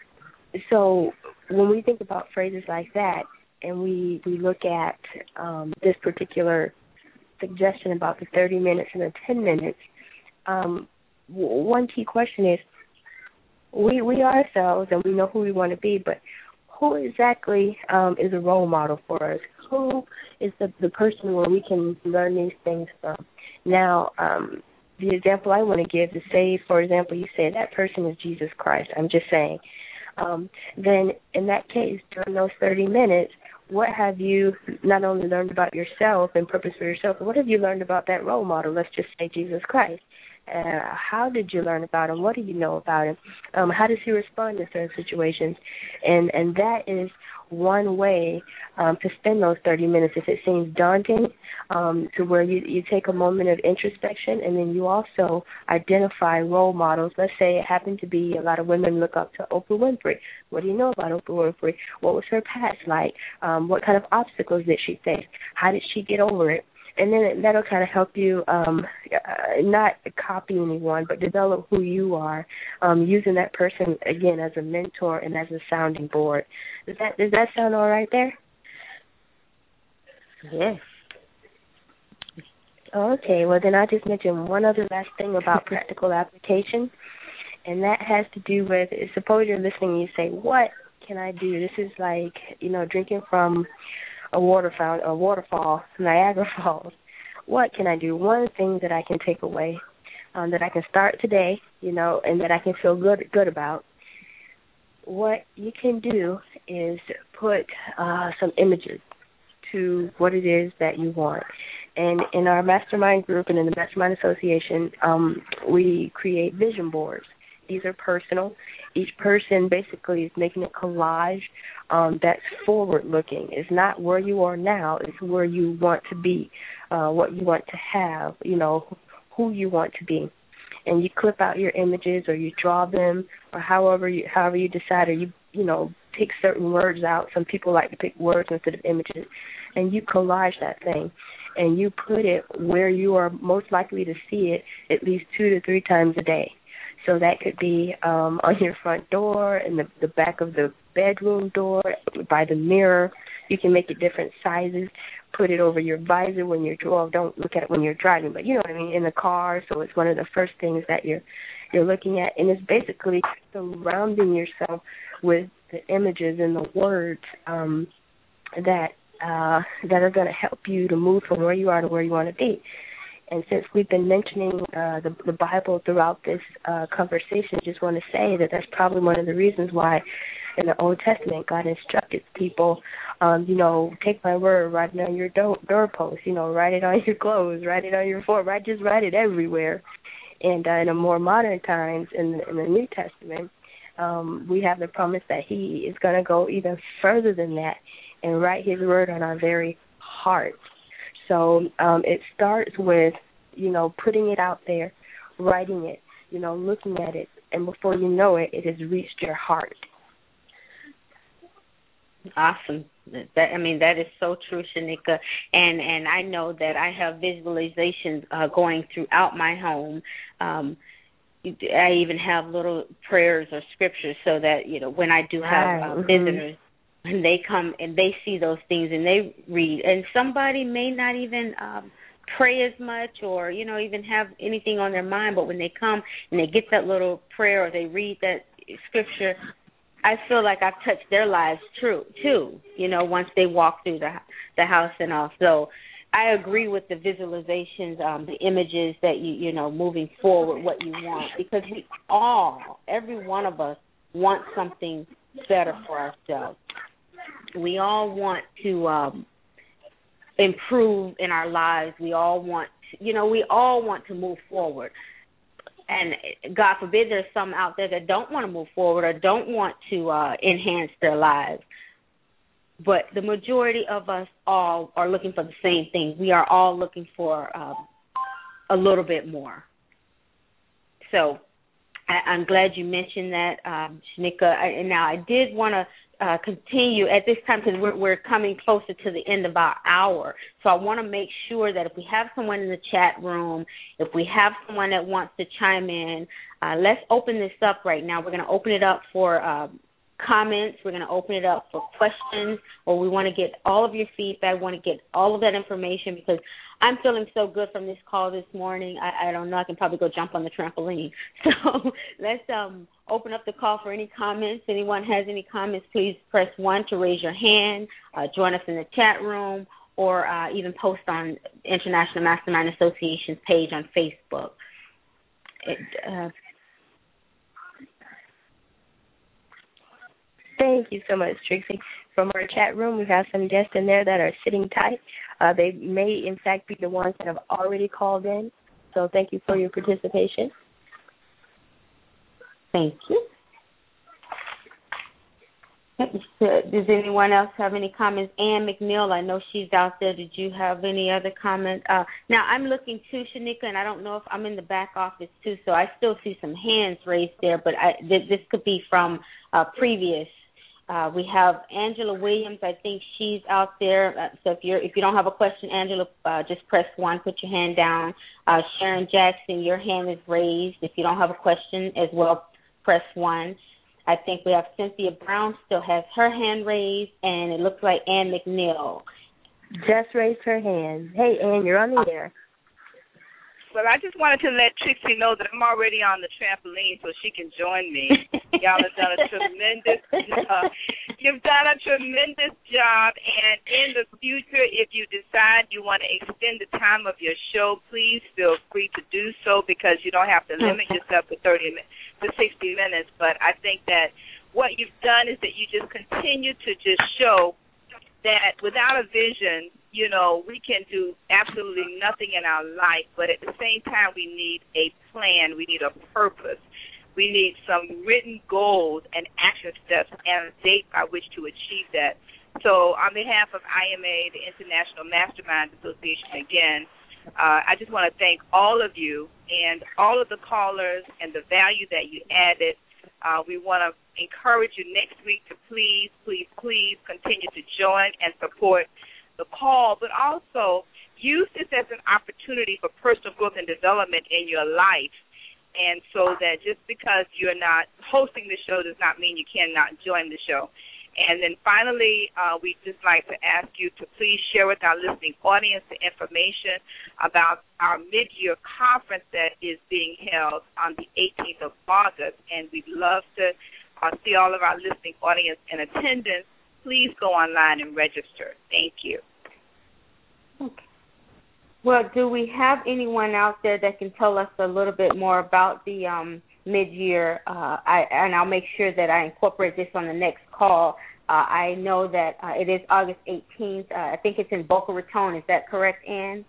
so when we think about phrases like that and we, we look at um, this particular suggestion about the thirty minutes and the ten minutes, um, one key question is, we we are ourselves and we know who we want to be, but who exactly um, is a role model for us? Who is the, the person where we can learn these things from? Now, um, the example I want to give is, say, for example, you say that person is Jesus Christ. I'm just saying. Um, then in that case, during those thirty minutes, what have you not only learned about yourself and purpose for yourself, but what have you learned about that role model? Let's just say Jesus Christ. Uh, how did you learn about him? What do you know about him? Um, how does he respond to certain situations? And and that is one way um, to spend those thirty minutes. If it seems daunting, um, to where you, you take a moment of introspection and then you also identify role models. Let's say it happened to be a lot of women look up to Oprah Winfrey. What do you know about Oprah Winfrey? What was her past like? Um, what kind of obstacles did she face? How did she get over it? And then that'll kind of help you um, uh, not copy anyone, but develop who you are, um, using that person, again, as a mentor and as a sounding board. Does that does that sound all right there? Yes. Okay, well, then I'll just mention one other last thing about practical application, and that has to do with, suppose you're listening and you say, what can I do? This is like, you know, drinking from a water fountain, a waterfall, Niagara Falls. What can I do? One thing that I can take away, um, that I can start today, you know, and that I can feel good good about. What you can do is put uh, some images to what it is that you want. And in our mastermind group and in the Mastermind Association, um, we create vision boards. These are personal. Each person basically is making a collage um, that's forward-looking. It's not where you are now. It's where you want to be, uh, what you want to have, you know, who you want to be. And you clip out your images or you draw them or however you, however you decide, or you, you know, pick certain words out. Some people like to pick words instead of images. And you collage that thing. And you put it where you are most likely to see it at least two to three times a day. So that could be um, on your front door, in the, the back of the bedroom door, by the mirror. You can make it different sizes. Put it over your visor when you're well, don't look at it when you're driving, but you know what I mean, in the car. So it's one of the first things that you're you're looking at, and it's basically surrounding yourself with the images and the words um, that uh, that are going to help you to move from where you are to where you want to be. And since we've been mentioning uh, the, the Bible throughout this uh, conversation, I just want to say that that's probably one of the reasons why in the Old Testament God instructed people, um, you know, take my word, write it on your door, doorpost, you know, write it on your clothes, write it on your form, write, just write it everywhere. And uh, in the more modern times, in the, in the New Testament, um, we have the promise that he is going to go even further than that and write his word on our very hearts. So um, it starts with, you know, putting it out there, writing it, you know, looking at it, and before you know it, it has reached your heart. Awesome. That, I mean, that is so true, Shanika. And and I know that I have visualizations uh, going throughout my home. Um, I even have little prayers or scriptures so that, you know, when I do have uh, visitors, and they come and they see those things and they read, and somebody may not even um, pray as much or, you know, even have anything on their mind, but when they come and they get that little prayer or they read that scripture, I feel like I've touched their lives true too, you know, once they walk through the the house and all. So I agree with the visualizations, um, the images that you, you know, moving forward, what you want, because we all, every one of us, want something better for ourselves. We all want to um, improve in our lives. We all want, to, you know, we all want to move forward. And God forbid there's some out there that don't want to move forward or don't want to uh, enhance their lives. But the majority of us all are looking for the same thing. We are all looking for um, a little bit more. So I, I'm glad you mentioned that, um, Shanika. I, and now I did want to uh, continue at this time because we're, we're coming closer to the end of our hour. So I want to make sure that if we have someone in the chat room, if we have someone that wants to chime in, uh, let's open this up right now. We're going to open it up for uh, comments. We're going to open it up for questions, or we want to get all of your feedback. We want to get all of that information because I'm feeling so good from this call this morning. I, I don't know. I can probably go jump on the trampoline. So let's um, open up the call for any comments. If anyone has any comments, please press one to raise your hand, uh, join us in the chat room, or uh, even post on International Mastermind Association's page on Facebook. It, uh, Thank you so much, Trixie. From our chat room, we have some guests in there that are sitting tight. Uh, they may, in fact, be the ones that have already called in. So thank you for your participation. Thank you. Does anyone else have any comments? Ann McNeil, I know she's out there. Did you have any other comments? Uh, now, I'm looking too, Shanika, and I don't know if I'm in the back office too, so I still see some hands raised there, but I, th- this could be from uh, previous. Uh, we have Angela Williams. I think she's out there. Uh, so if you're if you don't have a question, Angela, uh, just press one. Put your hand down. Uh, Sharon Jackson, your hand is raised. If you don't have a question as well, press one. I think we have Cynthia Brown still has her hand raised, and it looks like Ann McNeil just raised her hand. Hey, Ann, you're on the air. Well, I just wanted to let Trixie know that I'm already on the trampoline so she can join me. Y'all have done a tremendous job. You've done a tremendous job, and in the future, if you decide you want to extend the time of your show, please feel free to do so because you don't have to limit yourself to thirty minutes, to sixty minutes. But I think that what you've done is that you just continue to just show that without a vision, you know, we can do absolutely nothing in our life, but at the same time we need a plan, we need a purpose, we need some written goals and action steps and a date by which to achieve that. So on behalf of I M A, the International Mastermind Association, again, uh, I just want to thank all of you and all of the callers and the value that you added. Uh, we want to encourage you next week to please, please, please continue to join and support the call, but also use this as an opportunity for personal growth and development in your life. And so that just because you're not hosting the show does not mean you cannot join the show. And then finally, uh, we'd just like to ask you to please share with our listening audience the information about our mid-year conference that is being held on the eighteenth of August. And we'd love to uh, see all of our listening audience in attendance. Please go online and register. Thank you. Okay. Well, do we have anyone out there that can tell us a little bit more about the um, mid-year? Uh, I, and I'll make sure that I incorporate this on the next call. Uh, I know that uh, it is August eighteenth. Uh, I think it's in Boca Raton. Is that correct, Ann?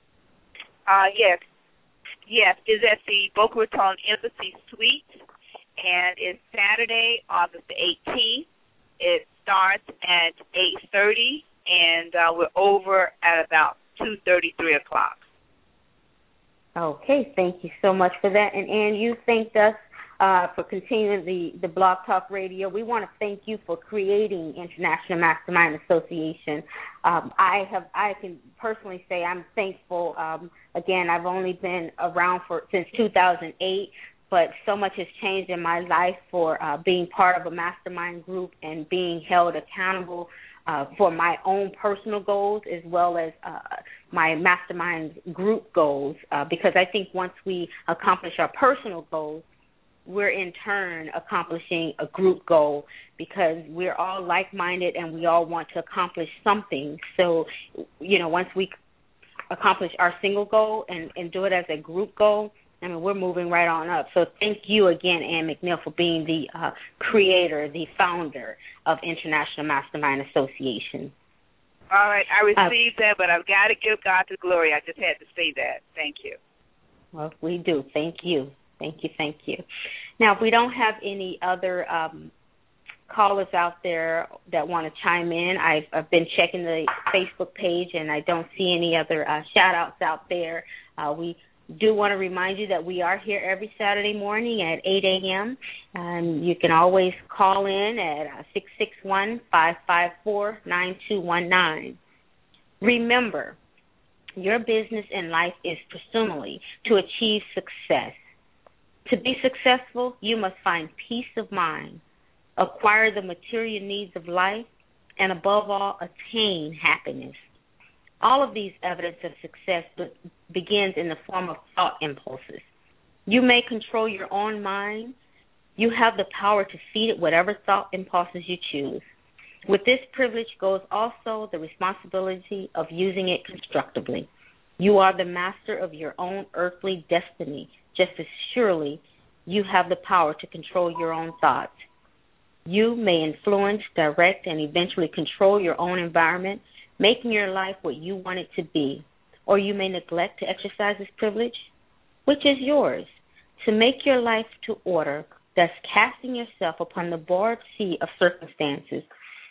Uh, yes. Yes, it's at the Boca Raton Embassy Suite, and it's Saturday, August eighteenth. It starts at eight thirty, and uh, we're over at about two thirty, three o'clock. Okay, thank you so much for that. And Ann, you thanked us uh, for continuing the, the Blog Talk Radio. We want to thank you for creating International Mastermind Association. Um, I have, I can personally say I'm thankful. Um, again, I've only been around for since two thousand eight, but so much has changed in my life for uh, being part of a mastermind group and being held accountable uh, for my own personal goals as well as uh, my mastermind group goals, uh, because I think once we accomplish our personal goals, we're in turn accomplishing a group goal because we're all like-minded and we all want to accomplish something. So, you know, once we accomplish our single goal and, and do it as a group goal, I mean, we're moving right on up. So thank you again, Ann McNeil, for being the uh, creator, the founder of International Mastermind Association. All right, I received uh, that, but I've got to give God the glory. I just had to say that. Thank you. Well, we do. Thank you. Thank you, thank you. Now, if we don't have any other um, callers out there that want to chime in, I've, I've been checking the Facebook page, and I don't see any other uh, shout-outs out there. Uh, we do want to remind you that we are here every Saturday morning at eight a.m. Um, you can always call in at six six one, five five four, nine two one nine. Remember, your business in life is presumably to achieve success. To be successful, you must find peace of mind, acquire the material needs of life, and above all, attain happiness. All of these evidence of success be- begins in the form of thought impulses. You may control your own mind. You have the power to feed it whatever thought impulses you choose. With this privilege goes also the responsibility of using it constructively. You are the master of your own earthly destiny, just as surely you have the power to control your own thoughts. You may influence, direct, and eventually control your own environment, making your life what you want it to be. Or you may neglect to exercise this privilege, which is yours, to make your life to order, thus casting yourself upon the broad sea of circumstances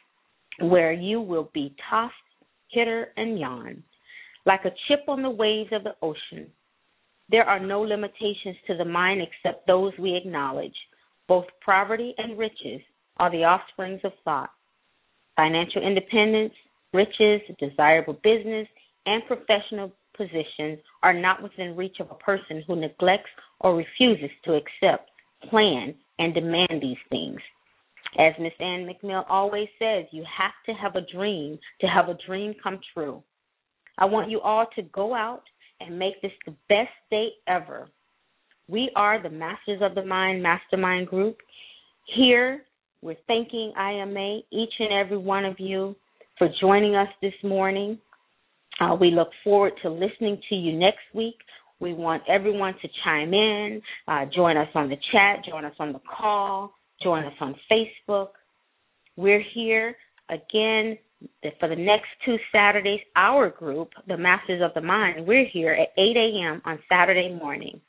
where you will be tossed hither and yon, like a chip on the waves of the ocean. There are no limitations to the mind except those we acknowledge. Both poverty and riches are the offsprings of thought. Financial independence, riches, desirable business, and professional positions are not within reach of a person who neglects or refuses to accept, plan, and demand these things. As Miss Ann McNeil always says, you have to have a dream to have a dream come true. I want you all to go out and make this the best day ever. We are the Masters of the Mind Mastermind Group. Here, we're thanking I M A, each and every one of you, for joining us this morning. Uh, we look forward to listening to you next week. We want everyone to chime in, uh, join us on the chat, join us on the call, join us on Facebook. We're here again for the next two Saturdays. Our group, the Masters of the Mind, we're here at eight a.m. on Saturday morning.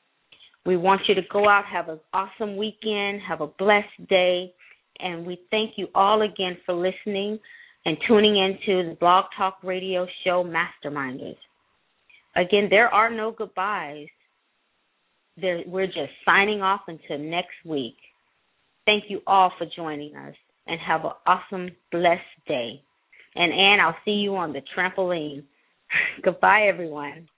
We want you to go out, have an awesome weekend, have a blessed day, and we thank you all again for listening and tuning into the Blog Talk Radio show Masterminders. Again, there are no goodbyes. There, we're just signing off until next week. Thank you all for joining us, and have an awesome, blessed day. And Ann, I'll see you on the trampoline. Goodbye, everyone.